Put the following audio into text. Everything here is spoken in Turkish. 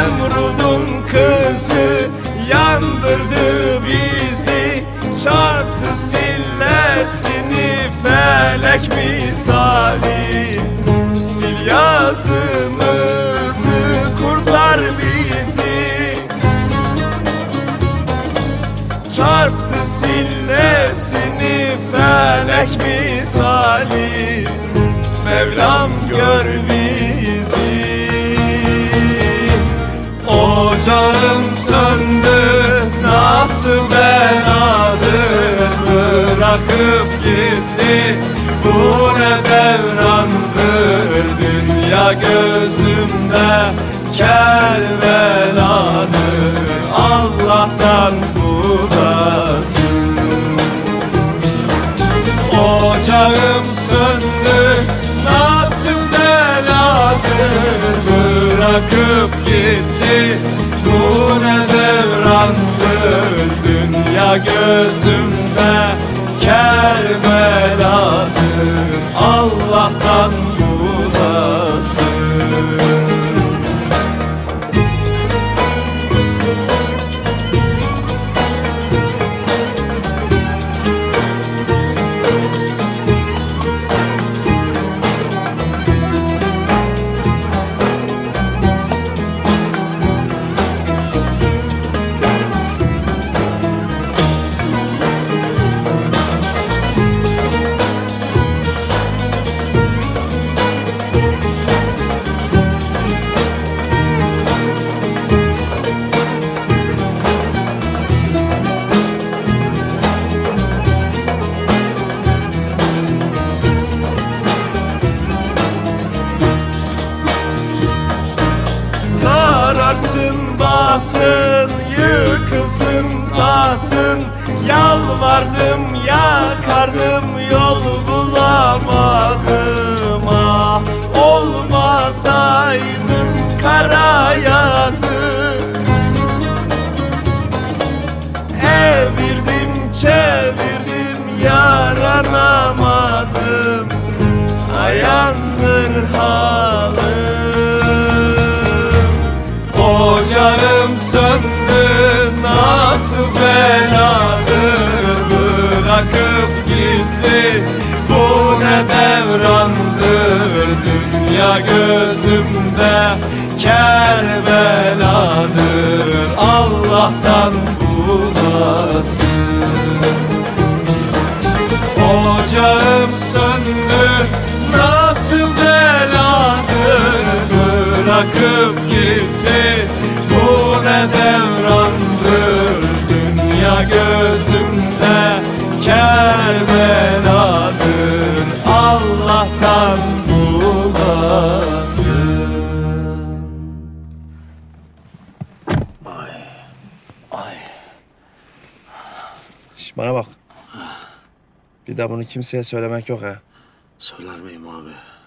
Nemrud'un kızı yandırdı bizi, çarptı sillesini felek misali. Sil yazımızı, kurtar bizi, çarptı sillesini felek misali. Mevlam gör bizi. Ocağım söndü, nasıl beladır, bırakıp gitti. Bu ne devrandır, dünya gözümde Kerbeladır. Allah'tan bulasın. Ocağım söndü, nasıl beladır, bırakıp gitti. Bu ne devrandır, dünya gözümde Kerbeladır. Allah'tan bulasın. Kararsın bahtın, yıkılsın tahtın. Yalvardım yakardım, yol bulamadım. Ah olmasaydın kara yazı, evirdim çevirdim yaranamadım. Ayandır halim. Ocağım söndü, nasıl beladır, bırakıp gitti. Bu ne devrandır, dünya gözümde Kerbeladır. Allah'tan bulasın. Ocağım söndü, nasıl beladır, bırakıp gitti. Bu ne devrandır, dünya gözümde Kerbeladır. Allah'tan bulasın. Ay, ay. Şş, bana bak. Bir daha bunu kimseye söylemek yok ha. Söyler miyim abi?